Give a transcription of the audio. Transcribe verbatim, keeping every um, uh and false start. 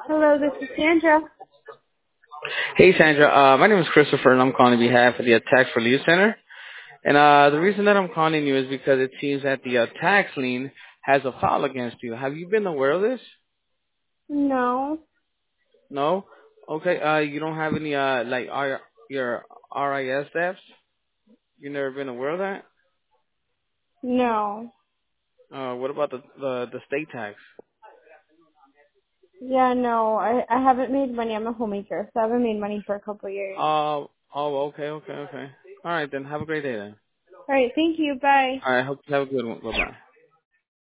Hello, this is Sandra. Hey, Sandra. Uh, my name is Christopher, and I'm calling on behalf of the uh, Tax Relief Center. And uh, the reason that I'm calling you is because it seems that the uh, tax lien has a file against you. Have you been aware of this? No, No. Okay. Uh, you don't have any uh like R- your R I S debts? You never been aware of that? no. Uh, what about the the, the state tax? Yeah, no. I I haven't made money. I'm a homemaker, so I haven't made money for a couple of years. Uh, oh, okay, okay, okay. All right, then. Have a great day then. All right, thank you. Bye. All right. Hope you have a good one. Bye bye.